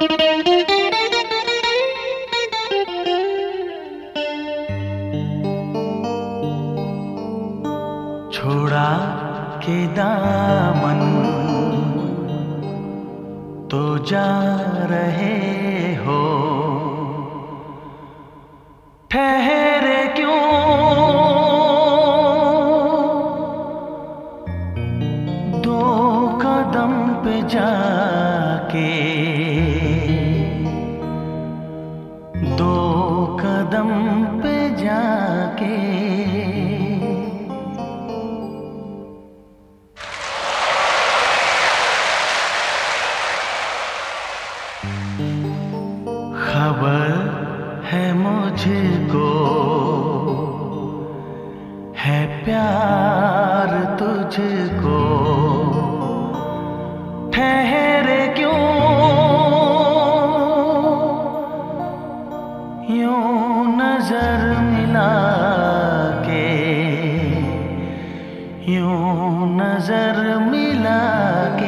छोड़ा के दामन तो जा रहे हो, ठहरे क्यों दो कदम पे जाके, दो कदम पे जाके। खबर है मुझको है प्यार तुझको, ठहरे क्यों यूं नजर मिला के, यूं नजर मिला के।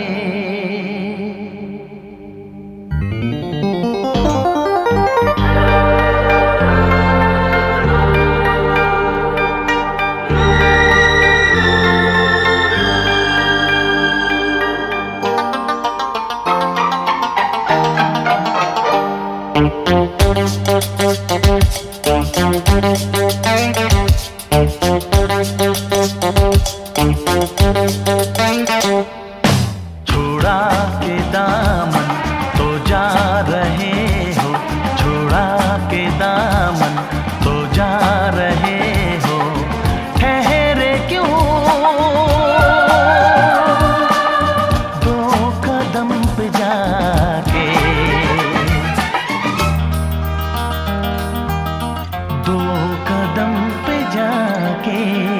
छोड़ा के दामन तो जा रहे हो, छोड़ा के दामन तो जा रहे हो, ठहरे क्यों दो कदम पे जाके, दो कदम पे जाके।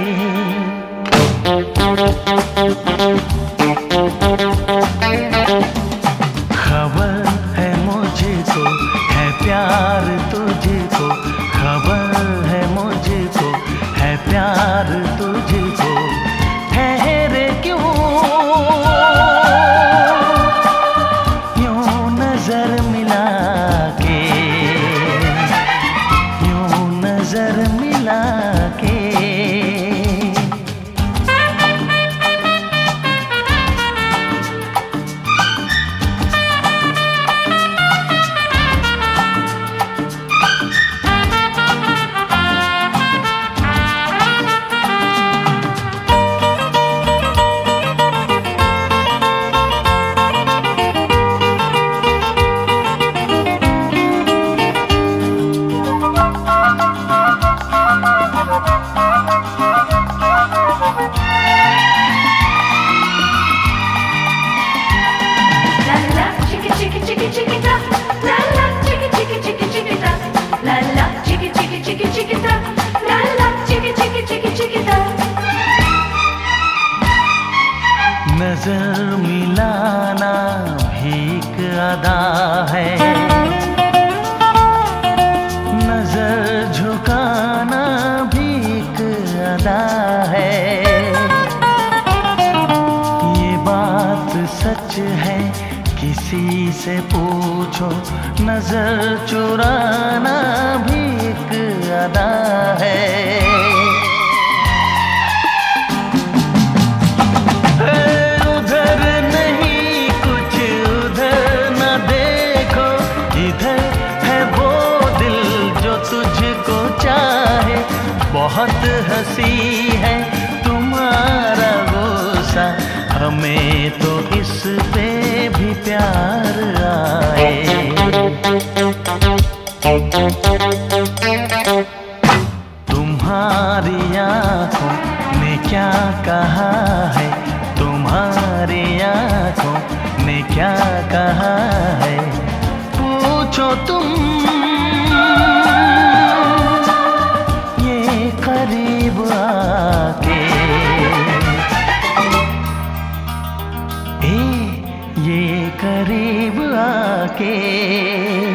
खबर है मुझको है प्यार तुझको, खबर है मुझको है प्यार तुझको, ठहरे क्यों यूं नजर मिला के, यूं नजर मिला के। नजर मिलाना भीख अदा है, नजर झुकाना भीख अदा है। ये बात सच है किसी से पूछो, नजर चुराना भीख अदा है। बहुत हंसी है तुम्हारा गुस्सा, हमें तो इस पे भी प्यार आए। तुम्हारी आँखों ने क्या कहा है, तुम्हारी आँखों ने क्या कहा है, पूछो तुम करीब आके। ये करीब आके।